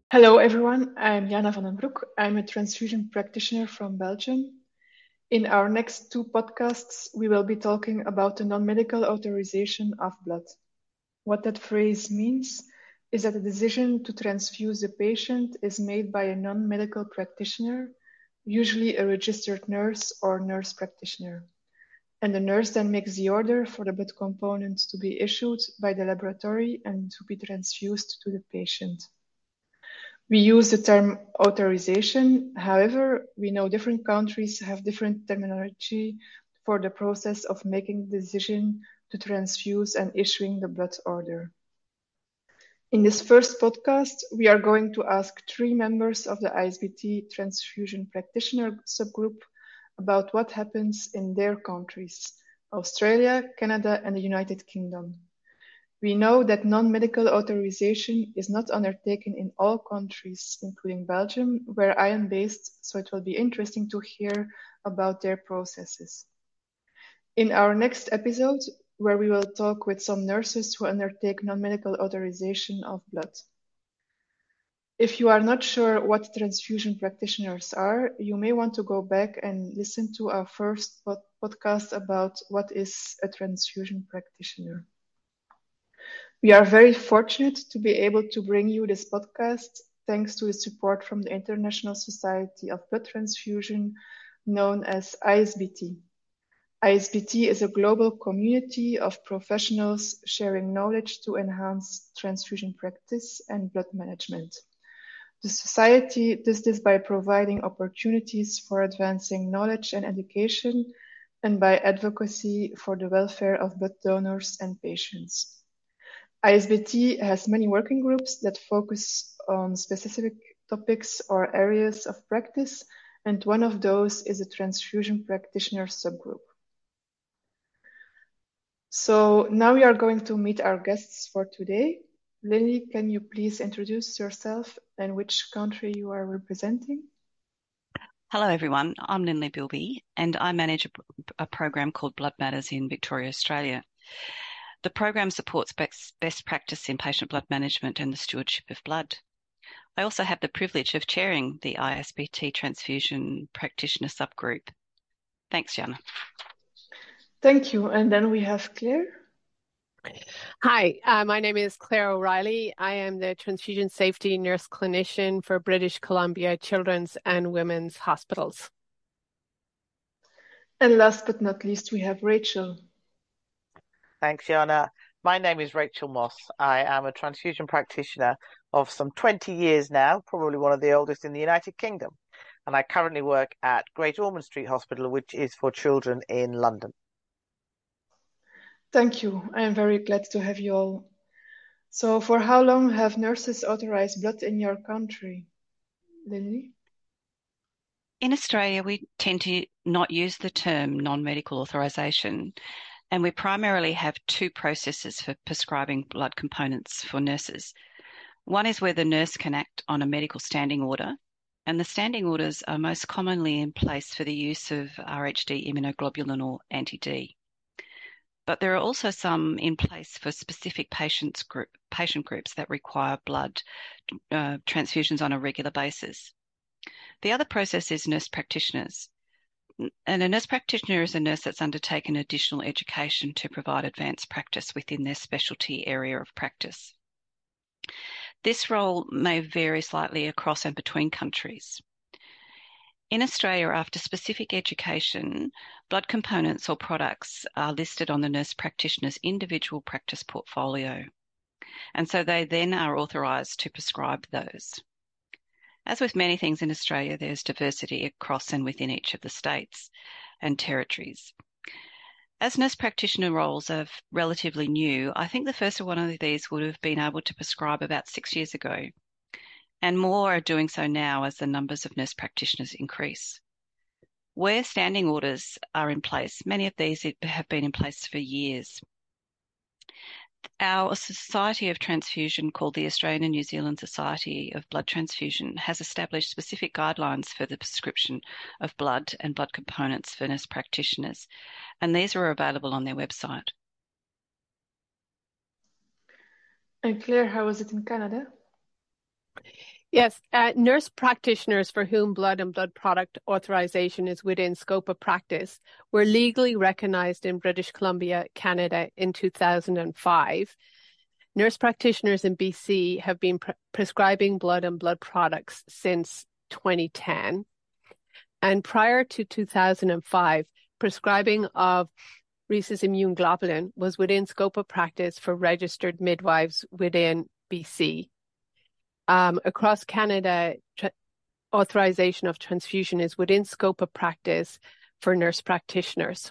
Hello, everyone. I'm Jana van den Broek. I'm a transfusion practitioner from Belgium. In our next two podcasts, we will be talking about the non-medical authorization of blood. What that phrase means is that the decision to transfuse the patient is made by a non-medical practitioner, usually a registered nurse or nurse practitioner. And the nurse then makes the order for the blood component to be issued by the laboratory and to be transfused to the patient. We use the term authorization. However, we know different countries have different terminology for the process of making the decision to transfuse and issuing the blood order. In this first podcast, we are going to ask 3 members of the ISBT transfusion practitioner subgroup about what happens in their countries, Australia, Canada, and the United Kingdom. We know that non-medical authorization is not undertaken in all countries, including Belgium, where I am based, so it will be interesting to hear about their processes. In our next episode, where we will talk with some nurses who undertake non-medical authorization of blood. If you are not sure what transfusion practitioners are, you may want to go back and listen to our first podcast about what is a transfusion practitioner. We are very fortunate to be able to bring you this podcast thanks to the support from the International Society of Blood Transfusion, known as ISBT. ISBT is a global community of professionals sharing knowledge to enhance transfusion practice and blood management. The society does this by providing opportunities for advancing knowledge and education and by advocacy for the welfare of blood donors and patients. ISBT has many working groups that focus on specific topics or areas of practice, and one of those is a transfusion practitioner subgroup. So now we are going to meet our guests for today. Lily, can you please introduce yourself and which country you are representing? Hello, everyone. I'm Lindley Bilby, and I manage a program called Blood Matters in Victoria, Australia. The program supports best practice in patient blood management and the stewardship of blood. I also have the privilege of chairing the ISBT transfusion practitioner subgroup. Thanks, Jana. Thank you. And then we have Claire. Hi, my name is Claire O'Reilly. I am the transfusion safety nurse clinician for British Columbia Children's and Women's Hospitals. And last but not least, we have Rachel. Thanks, Jana. My name is Rachel Moss. I am a transfusion practitioner of some 20 years now, probably one of the oldest in the United Kingdom. And I currently work at Great Ormond Street Hospital, which is for children in London. Thank you. I am very glad to have you all. So for how long have nurses authorized blood in your country? Lily? In Australia, we tend to not use the term non-medical authorization, and we primarily have two processes for prescribing blood components for nurses. One is where the nurse can act on a medical standing order, and the standing orders are most commonly in place for the use of RHD immunoglobulin or anti-D. But there are also some in place for specific patient groups that require blood transfusions on a regular basis. The other process is nurse practitioners. And a nurse practitioner is a nurse that's undertaken additional education to provide advanced practice within their specialty area of practice. This role may vary slightly across and between countries. In Australia, after specific education, blood components or products are listed on the nurse practitioner's individual practice portfolio, and so they then are authorised to prescribe those. As with many things in Australia, there's diversity across and within each of the states and territories. As nurse practitioner roles are relatively new, I think the first one of these would have been able to prescribe about 6 years ago, and more are doing so now as the numbers of nurse practitioners increase. Where standing orders are in place, many of these have been in place for years. Our Society of Transfusion, called the Australian and New Zealand Society of Blood Transfusion, has established specific guidelines for the prescription of blood and blood components for nurse practitioners, and these are available on their website. And Claire, how is it in Canada? Yes, nurse practitioners for whom blood and blood product authorization is within scope of practice were legally recognized in British Columbia, Canada in 2005. Nurse practitioners in BC have been prescribing blood and blood products since 2010. And prior to 2005, prescribing of rhesus immune globulin was within scope of practice for registered midwives within BC. Across Canada, authorization of transfusion is within scope of practice for nurse practitioners.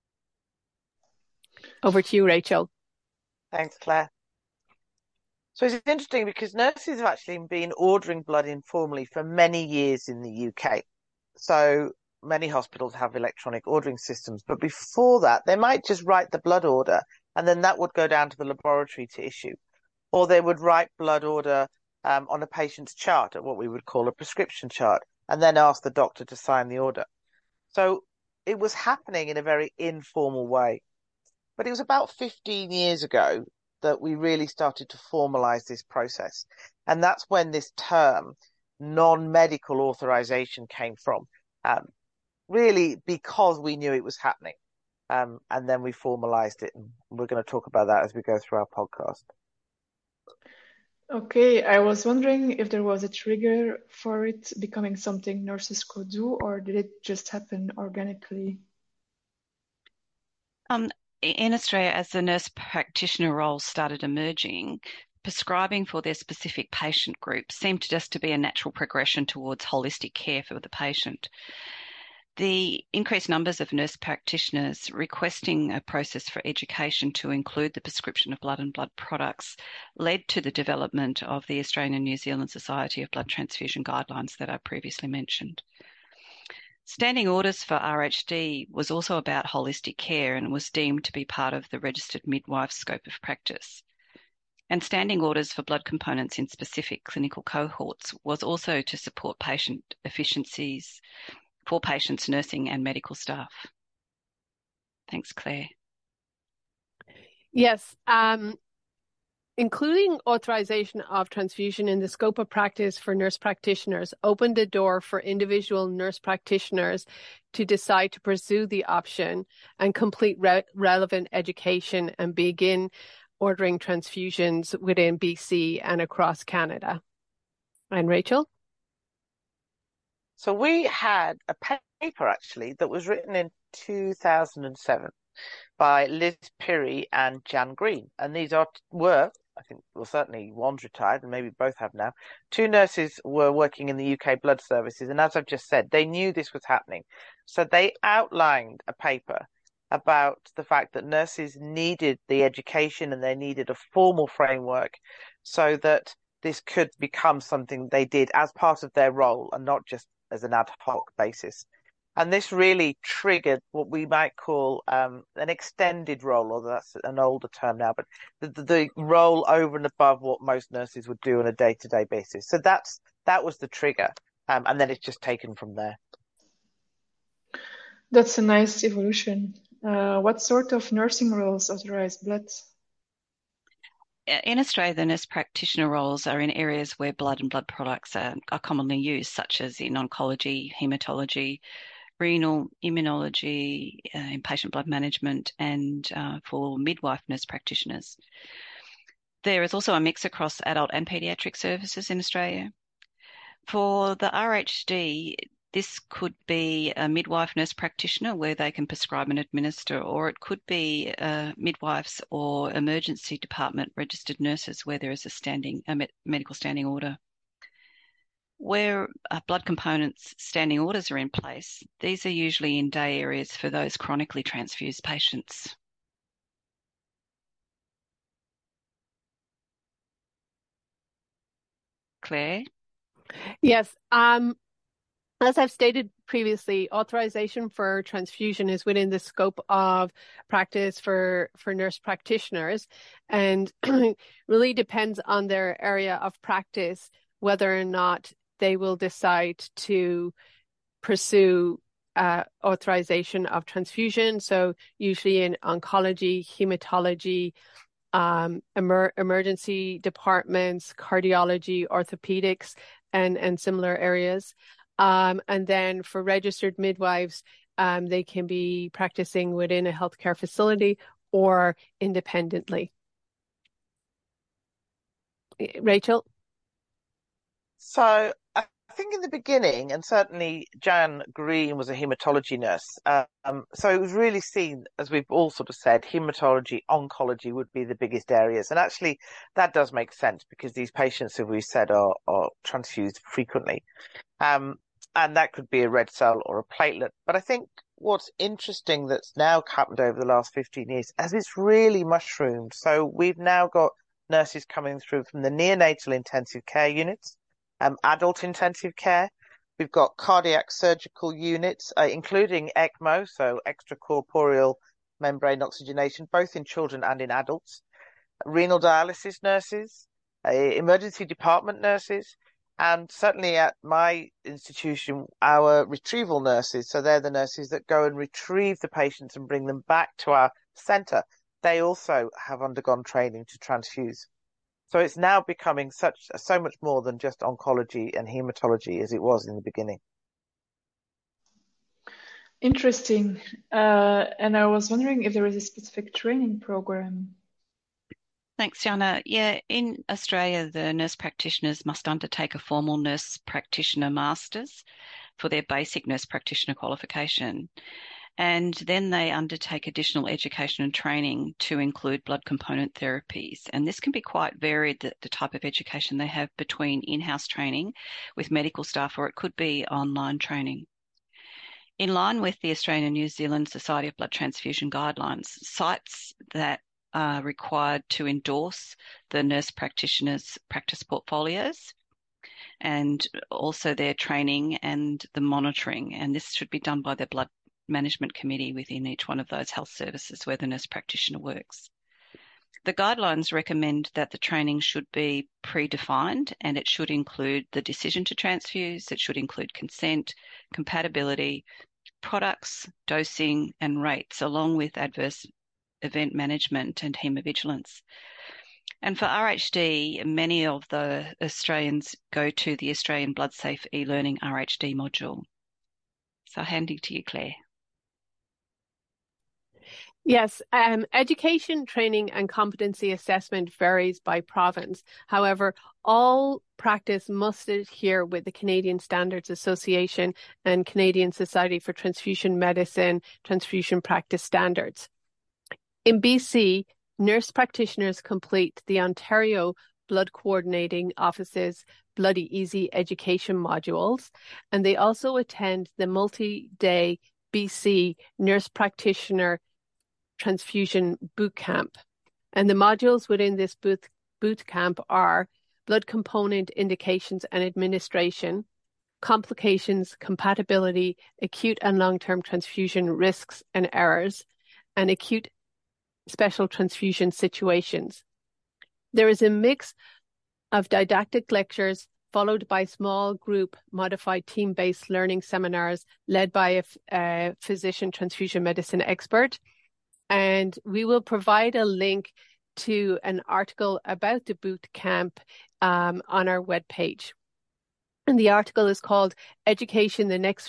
Over to you, Rachel. Thanks, Claire. So it's interesting because nurses have actually been ordering blood informally for many years in the UK. So many hospitals have electronic ordering systems, but before that, they might just write the blood order and then that would go down to the laboratory to issue. Or they would write blood order on a patient's chart, at what we would call a prescription chart, and then ask the doctor to sign the order. So it was happening in a very informal way. But it was about 15 years ago that we really started to formalize this process. And that's when this term, non-medical authorization, came from, really because we knew it was happening. And then we formalized it. And we're going to talk about that as we go through our podcast. Okay, I was wondering if there was a trigger for it becoming something nurses could do, or did it just happen organically? In Australia, as the nurse practitioner role started emerging, prescribing for their specific patient group seemed just to be a natural progression towards holistic care for the patient. The increased numbers of nurse practitioners requesting a process for education to include the prescription of blood and blood products led to the development of the Australian and New Zealand Society of Blood Transfusion Guidelines that I previously mentioned. Standing orders for RHD was also about holistic care and was deemed to be part of the registered midwife's scope of practice. And standing orders for blood components in specific clinical cohorts was also to support patient efficiencies for patients, nursing and medical staff. Thanks, Claire. Yes, including authorization of transfusion in the scope of practice for nurse practitioners opened the door for individual nurse practitioners to decide to pursue the option and complete relevant education and begin ordering transfusions within BC and across Canada. And Rachel? So we had a paper actually that was written in 2007 by Liz Pirrie and Jan Green. And these were, I think, well, certainly one's retired and maybe both have now. Two nurses were working in the UK blood services. And as I've just said, they knew this was happening. So they outlined a paper about the fact that nurses needed the education and they needed a formal framework so that this could become something they did as part of their role and not just as an ad hoc basis. And this really triggered what we might call an extended role, although that's an older term now, but the role over and above what most nurses would do on a day-to-day basis. So that was the trigger, and then it's just taken from there. That's a nice evolution. What sort of nursing roles authorize blood? In Australia, the nurse practitioner roles are in areas where blood and blood products are commonly used, such as in oncology, hematology, renal, immunology, in patient blood management, and for midwife nurse practitioners. There is also a mix across adult and paediatric services in Australia. For the RHD, this could be a midwife nurse practitioner where they can prescribe and administer, or it could be midwives or emergency department registered nurses where there is a medical standing order. Where blood components standing orders are in place, these are usually in day areas for those chronically transfused patients. Claire? Yes. As I've stated previously, authorization for transfusion is within the scope of practice for nurse practitioners and really depends on their area of practice whether or not they will decide to pursue authorization of transfusion. So usually in oncology, hematology, emergency departments, cardiology, orthopedics, and similar areas. And then for registered midwives, they can be practicing within a healthcare facility or independently. Rachel? So I think in the beginning, and certainly Jan Green was a hematology nurse. So it was really seen, as we've all sort of said, hematology, oncology would be the biggest areas. And actually, that does make sense because these patients, as we said, are transfused frequently. And that could be a red cell or a platelet. But I think what's interesting that's now happened over the last 15 years, as it's really mushroomed. So we've now got nurses coming through from the neonatal intensive care units, adult intensive care. We've got cardiac surgical units, including ECMO, so extracorporeal membrane oxygenation, both in children and in adults. Renal dialysis nurses, emergency department nurses, and certainly at my institution, our retrieval nurses. So they're the nurses that go and retrieve the patients and bring them back to our centre. They also have undergone training to transfuse. So it's now becoming so much more than just oncology and hematology as it was in the beginning. Interesting. And I was wondering if there is a specific training program. Thanks, Jana. Yeah, in Australia, the nurse practitioners must undertake a formal nurse practitioner masters for their basic nurse practitioner qualification. And then they undertake additional education and training to include blood component therapies. And this can be quite varied, the type of education they have between in-house training with medical staff, or it could be online training. In line with the Australian and New Zealand Society of Blood Transfusion guidelines, sites that are required to endorse the nurse practitioners' practice portfolios and also their training and the monitoring. And this should be done by the blood management committee within each one of those health services where the nurse practitioner works. The guidelines recommend that the training should be predefined and it should include the decision to transfuse, it should include consent, compatibility, products, dosing and rates, along with adverse event management and hemovigilance. And for RHD, many of the Australians go to the Australian BloodSafe e-learning RHD module. So handing to you, Claire. Yes, education, training and competency assessment varies by province. However, all practice must adhere with the Canadian Standards Association and Canadian Society for Transfusion Medicine transfusion practice standards. In BC, nurse practitioners complete the Ontario Blood Coordinating Office's Bloody Easy education modules, and they also attend the multi-day BC Nurse Practitioner Transfusion Boot Camp. And the modules within this boot camp are blood component indications and administration, complications, compatibility, acute and long-term transfusion risks and errors, and acute special transfusion situations. There is a mix of didactic lectures followed by small group modified team-based learning seminars led by a physician transfusion medicine expert. And we will provide a link to an article about the boot camp on our webpage. And the article is called Educating the Next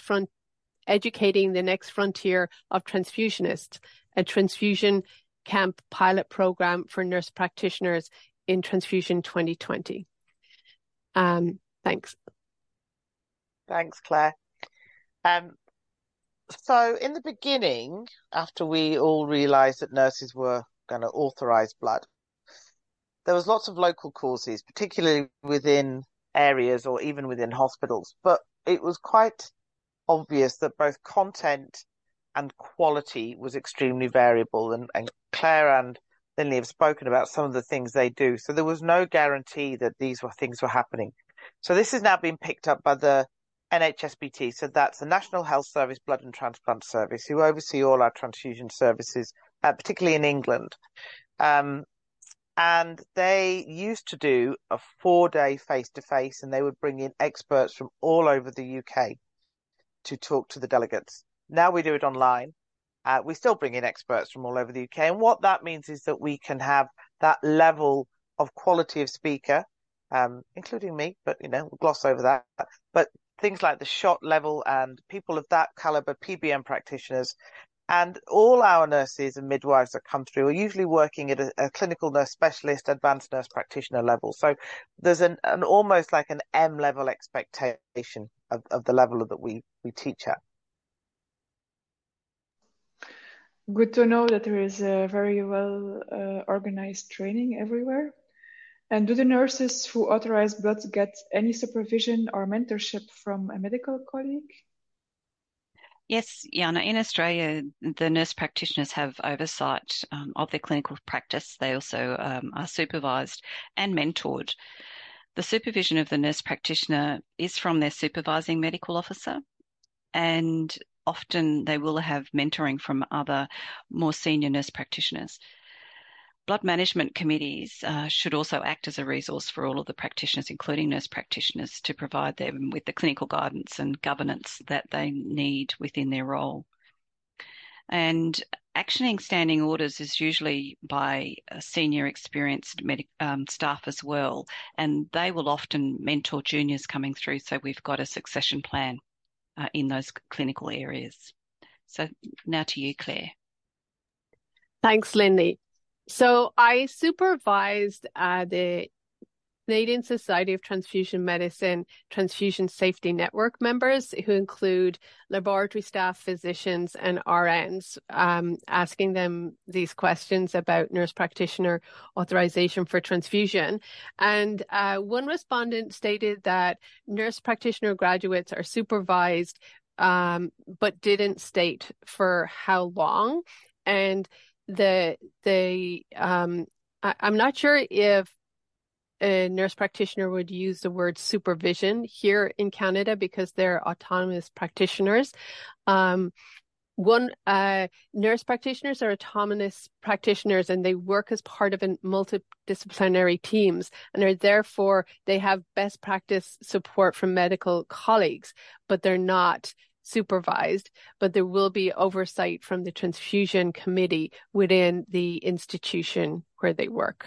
Frontier of Transfusionists, a transfusion camp pilot program for nurse practitioners in Transfusion 2020. Thanks. Thanks, Claire. So in the beginning, after we all realised that nurses were going to authorise blood, there was lots of local causes, particularly within areas or even within hospitals. But it was quite obvious that both content and quality was extremely variable. And Claire and Lindley have spoken about some of the things they do. So there was no guarantee that these things were happening. So this has now been picked up by the NHSBT, so that's the National Health Service Blood and Transplant Service, who oversee all our transfusion services, particularly in England. And they used to do a 4-day face-to-face, and they would bring in experts from all over the UK to talk to the delegates. Now we do it online. We still bring in experts from all over the UK. And what that means is that we can have that level of quality of speaker, including me, but we'll gloss over that. But things like the shot level and people of that caliber, PBM practitioners, and all our nurses and midwives that come through are usually working at a clinical nurse specialist, advanced nurse practitioner level. So there's an almost like an M level expectation of the level that we teach at. Good to know that there is a very well organized training everywhere. And do the nurses who authorize blood get any supervision or mentorship from a medical colleague? Yes, Jana, in Australia, the nurse practitioners have oversight of their clinical practice. They also are supervised and mentored. The supervision of the nurse practitioner is from their supervising medical officer, and often they will have mentoring from other more senior nurse practitioners. Blood management committees should also act as a resource for all of the practitioners, including nurse practitioners, to provide them with the clinical guidance and governance that they need within their role. And actioning standing orders is usually by senior experienced staff as well, and they will often mentor juniors coming through, so we've got a succession plan in those clinical areas. So now to you, Claire. Thanks, Lindy. So I supervised the Canadian Society of Transfusion Medicine Transfusion Safety Network members, who include laboratory staff, physicians, and RNs, asking them these questions about nurse practitioner authorization for transfusion. And one respondent stated that nurse practitioner graduates are supervised, but didn't state for how long. And I'm not sure if a nurse practitioner would use the word supervision here in Canada because they're autonomous practitioners. Nurse practitioners are autonomous practitioners, and they work as part of multidisciplinary teams, and are therefore they have best practice support from medical colleagues, but they're not supervised, but there will be oversight from the transfusion committee within the institution where they work.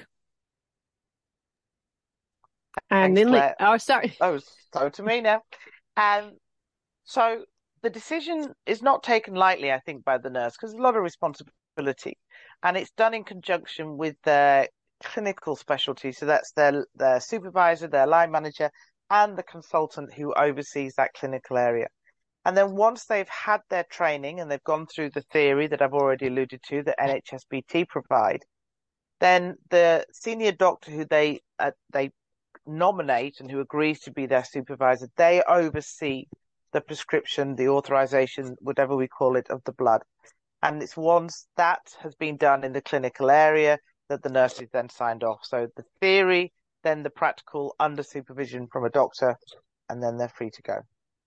And Thanks, Lindley, Claire. sorry. Oh, so to me now. So the decision is not taken lightly, I think, by the nurse, because there's a lot of responsibility, and it's done in conjunction with their clinical specialty. So that's their supervisor, their line manager, and the consultant who oversees that clinical area. And then once they've had their training and they've gone through the theory that I've already alluded to, that NHSBT provide, then the senior doctor who they nominate and who agrees to be their supervisor, they oversee the prescription, the authorization, whatever we call it, of the blood. And it's once that has been done in the clinical area that the nurse is then signed off. So the theory, then the practical under supervision from a doctor, and then they're free to go.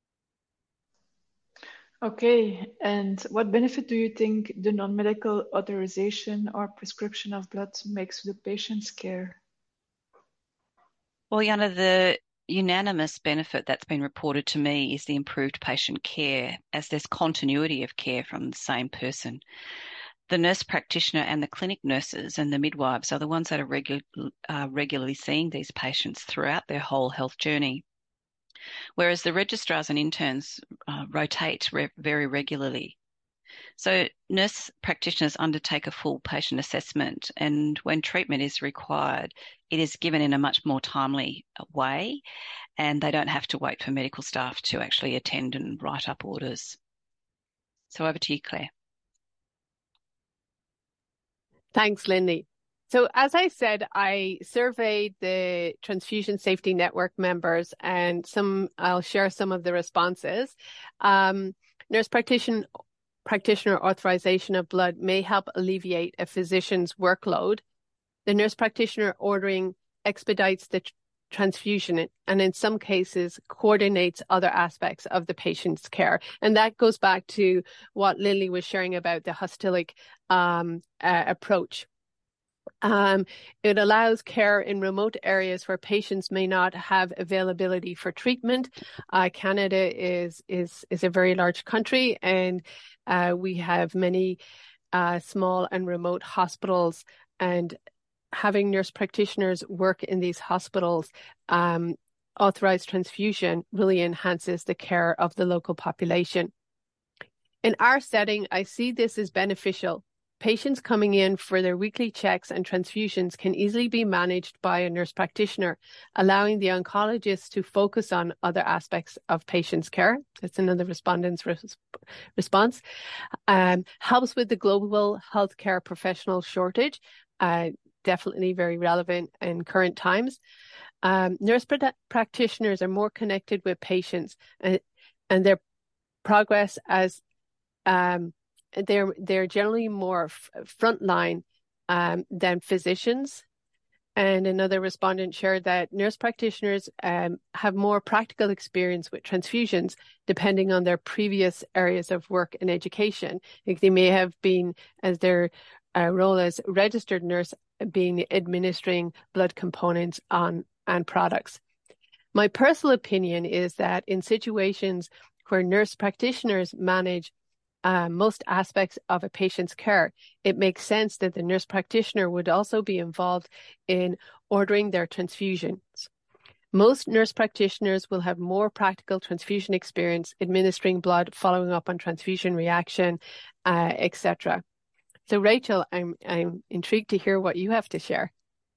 Okay, and what benefit do you think the non-medical authorization or prescription of blood makes to the patient's care? Well, Jana, the unanimous benefit that's been reported to me is the improved patient care, as there's continuity of care from the same person. The nurse practitioner and the clinic nurses and the midwives are the ones that are regularly seeing these patients throughout their whole health journey, whereas the registrars and interns rotate very regularly. So nurse practitioners undertake a full patient assessment, and when treatment is required, it is given in a much more timely way, and they don't have to wait for medical staff to actually attend and write up orders. So over to you, Claire. Thanks, Lindy. So as I said, I surveyed the Transfusion Safety Network members, and I'll share some of the responses. Nurse practitioner authorization of blood may help alleviate a physician's workload. The nurse practitioner ordering expedites the transfusion, and in some cases coordinates other aspects of the patient's care. And that goes back to what Lily was sharing about the hostilic approach. It allows care in remote areas where patients may not have availability for treatment. Canada is a very large country, and we have many small and remote hospitals and having nurse practitioners work in these hospitals, authorized transfusion really enhances the care of the local population. In our setting, I see this as beneficial. Patients coming in for their weekly checks and transfusions can easily be managed by a nurse practitioner, allowing the oncologist to focus on other aspects of patients' care. That's another respondent's response. Helps with the global healthcare professional shortage, definitely very relevant in current times. Nurse practitioners are more connected with patients and their progress as they're generally more frontline than physicians. And another respondent shared that nurse practitioners have more practical experience with transfusions depending on their previous areas of work and education. Like they may have been, as their role as registered nurse, being administering blood components and products. My personal opinion is that in situations where nurse practitioners manage most aspects of a patient's care, it makes sense that the nurse practitioner would also be involved in ordering their transfusions. Most nurse practitioners will have more practical transfusion experience, administering blood, following up on transfusion reaction, etc. So, Rachel, I'm intrigued to hear what you have to share.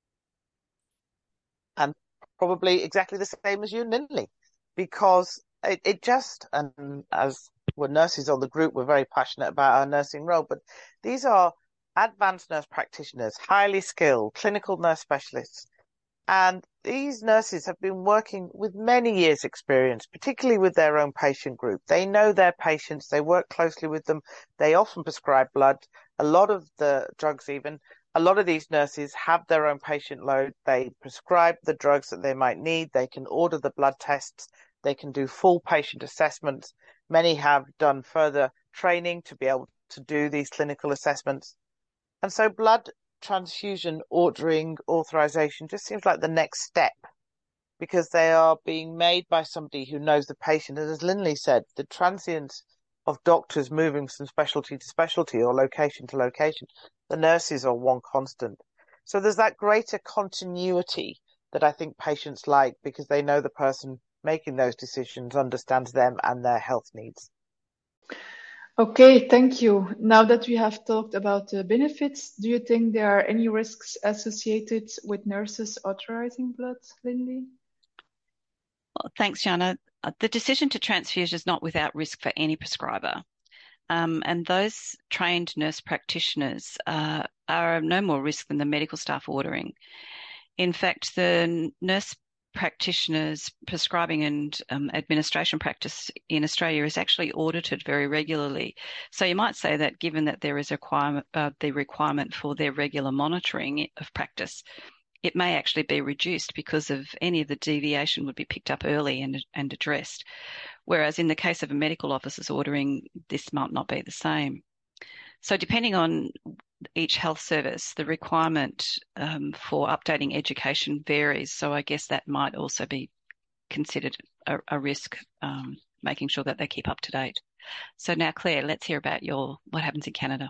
And probably exactly the same as you, Lindley, because it just, and as we're nurses on the group, we're very passionate about our nursing role, but these are advanced nurse practitioners, highly skilled clinical nurse specialists. And these nurses have been working with many years' experience, particularly with their own patient group. They know their patients, they work closely with them, they often prescribe blood, a lot of the drugs even. A lot of these nurses have their own patient load, they prescribe the drugs that they might need, they can order the blood tests, they can do full patient assessments. Many have done further training to be able to do these clinical assessments. And so blood transfusion ordering authorization just seems like the next step, because they are being made by somebody who knows the patient. And as Lindley said, the transience of doctors moving from specialty to specialty or location to location, the nurses are one constant. So there's that greater continuity that I think patients like, because they know the person making those decisions understands them and their health needs. Okay, thank you. Now that we have talked about the benefits, do you think there are any risks associated with nurses authorizing blood, Lindley? Well, thanks, Jana. The decision to transfuse is not without risk for any prescriber. And those trained nurse practitioners are no more risk than the medical staff ordering. In fact, the nurse practitioners prescribing and administration practice in Australia is actually audited very regularly. So you might say that given that there is the requirement for their regular monitoring of practice, it may actually be reduced because of any of the deviation would be picked up early and addressed. Whereas in the case of a medical officer's ordering, this might not be the same. So depending on each health service, the requirement for updating education varies. So I guess that might also be considered a risk, making sure that they keep up to date. So now, Claire, let's hear about what happens in Canada.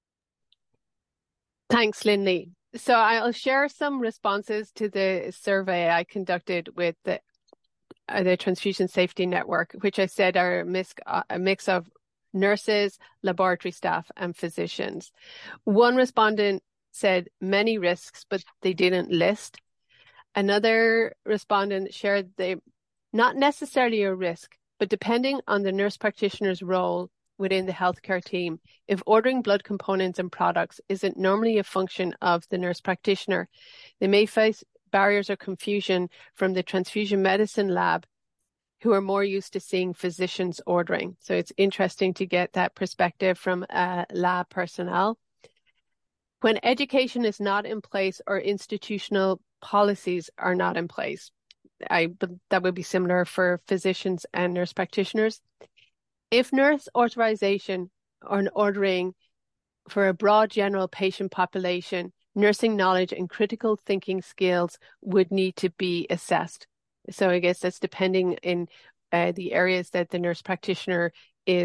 Thanks, Lindley. So I'll share some responses to the survey I conducted with the Transfusion Safety Network, which I said are a mix of nurses, laboratory staff, and physicians. One respondent said many risks, but they didn't list. Another respondent shared they not necessarily a risk, but depending on the nurse practitioner's role within the healthcare team, if ordering blood components and products isn't normally a function of the nurse practitioner, they may face barriers or confusion from the transfusion medicine lab, who are more used to seeing physicians ordering. So it's interesting to get that perspective from lab personnel. When education is not in place or institutional policies are not in place, that would be similar for physicians and nurse practitioners. If nurse authorization or an ordering for a broad general patient population, nursing knowledge and critical thinking skills would need to be assessed. So I guess that's depending in the areas that the nurse practitioner is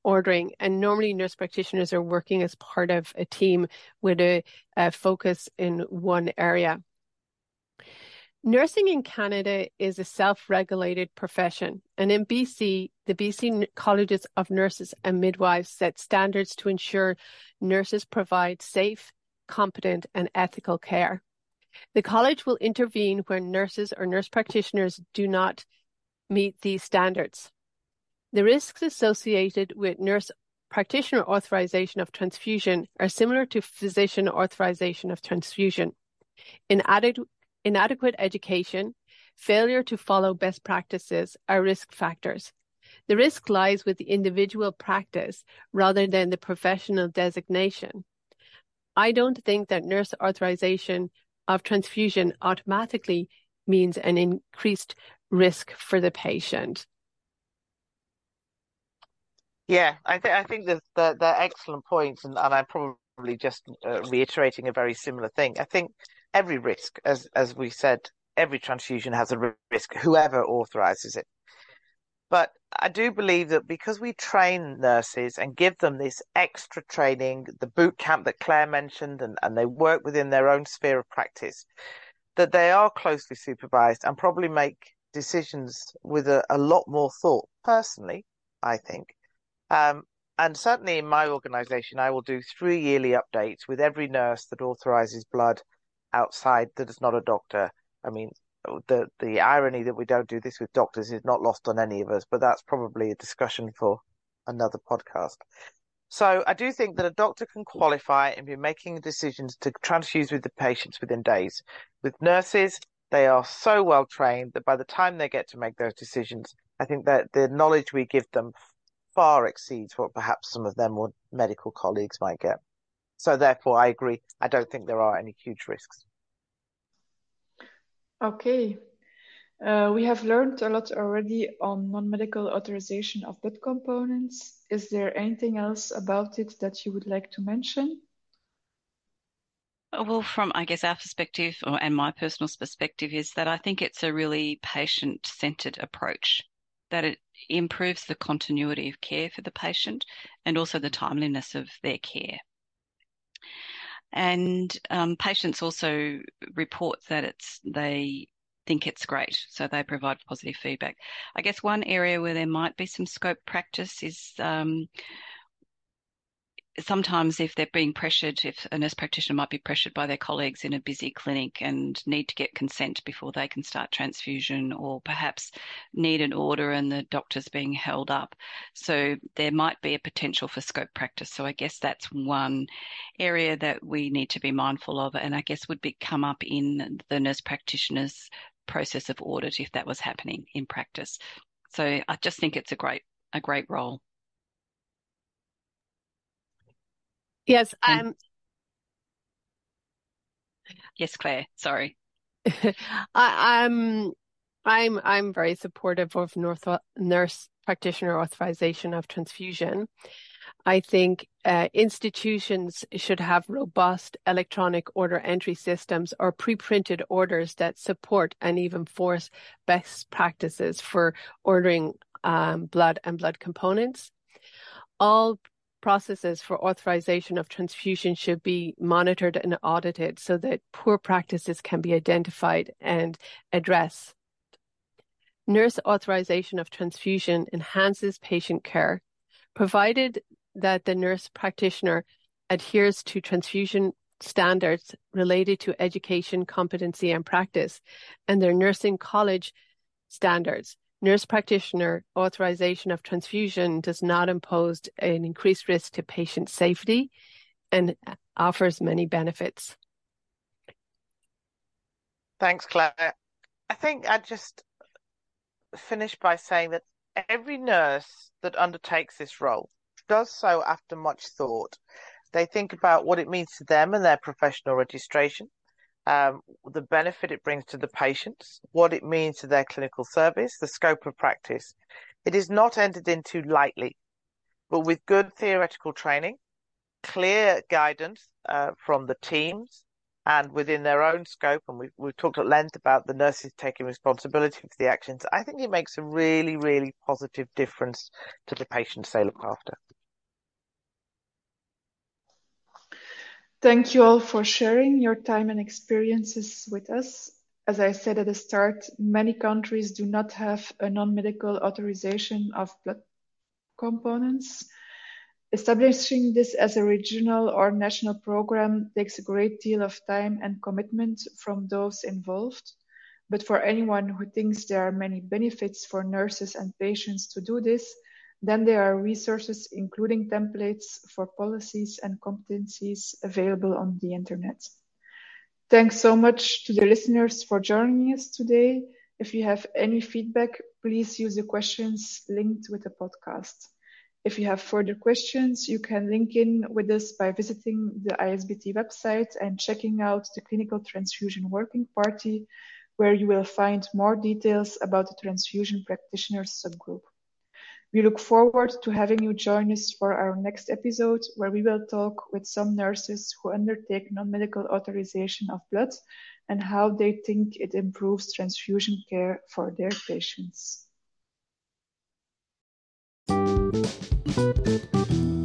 ordering, and normally nurse practitioners are working as part of a team with a focus in one area. Nursing in Canada is a self-regulated profession, and in BC, the BC Colleges of Nurses and Midwives set standards to ensure nurses provide safe, competent, and ethical care. The college will intervene when nurses or nurse practitioners do not meet these standards. The risks associated with nurse practitioner authorization of transfusion are similar to physician authorization of transfusion. Inadequate education, failure to follow best practices are risk factors. The risk lies with the individual practice rather than the professional designation. I don't think that nurse authorization of transfusion automatically means an increased risk for the patient. Yeah, I think they're excellent points, and I'm probably just reiterating a very similar thing. I think every risk, as we said, every transfusion has a risk, whoever authorizes it. But I do believe that because we train nurses and give them this extra training, the boot camp that Claire mentioned, and they work within their own sphere of practice, that they are closely supervised and probably make decisions with a lot more thought, personally, I think. And certainly in my organization, I will do 3 yearly updates with every nurse that authorizes blood outside that is not a doctor. I mean, the irony that we don't do this with doctors is not lost on any of us, but that's probably a discussion for another podcast. So I do think that a doctor can qualify and be making decisions to transfuse with the patients within days. With nurses, they are so well trained that by the time they get to make those decisions, I think that the knowledge we give them far exceeds what perhaps some of them or medical colleagues might get. So therefore, I agree. I don't think there are any huge risks. Okay. We have learned a lot already on non-medical authorization of blood components. Is there anything else about it that you would like to mention? Well, from, I guess, our perspective and my personal perspective is that I think it's a really patient-centered approach, that it improves the continuity of care for the patient and also the timeliness of their care. And patients also report that they think it's great, so they provide positive feedback. I guess one area where there might be some scope practice is sometimes if they're being pressured, if a nurse practitioner might be pressured by their colleagues in a busy clinic and need to get consent before they can start transfusion, or perhaps need an order and the doctor's being held up. So there might be a potential for scope practice. So I guess that's one area that we need to be mindful of, and I guess would come up in the nurse practitioner's process of audit if that was happening in practice. So I just think it's a great role. Yes, yes, Claire, sorry. I'm very supportive of nurse practitioner authorization of transfusion. I think institutions should have robust electronic order entry systems or pre-printed orders that support and even force best practices for ordering blood and blood components. All processes for authorization of transfusion should be monitored and audited so that poor practices can be identified and addressed. Nurse authorization of transfusion enhances patient care, provided that the nurse practitioner adheres to transfusion standards related to education, competency, and practice, and their nursing college standards. Nurse practitioner authorization of transfusion does not impose an increased risk to patient safety and offers many benefits. Thanks, Claire. I think I'd just finish by saying that every nurse that undertakes this role does so after much thought. They think about what it means to them and their professional registration, the benefit it brings to the patients, what it means to their clinical service, the scope of practice. It is not entered into lightly, but with good theoretical training, clear guidance from the teams and within their own scope, and we've talked at length about the nurses taking responsibility for the actions, I think it makes a really, really positive difference to the patients they look after. Thank you all for sharing your time and experiences with us. As I said at the start, many countries do not have a non-medical authorization of blood components. Establishing this as a regional or national program takes a great deal of time and commitment from those involved. But for anyone who thinks there are many benefits for nurses and patients to do this, then there are resources, including templates for policies and competencies available on the internet. Thanks so much to the listeners for joining us today. If you have any feedback, please use the questions linked with the podcast. If you have further questions, you can link in with us by visiting the ISBT website and checking out the Clinical Transfusion Working Party, where you will find more details about the transfusion practitioners subgroup. We look forward to having you join us for our next episode, where we will talk with some nurses who undertake non-medical authorization of blood and how they think it improves transfusion care for their patients.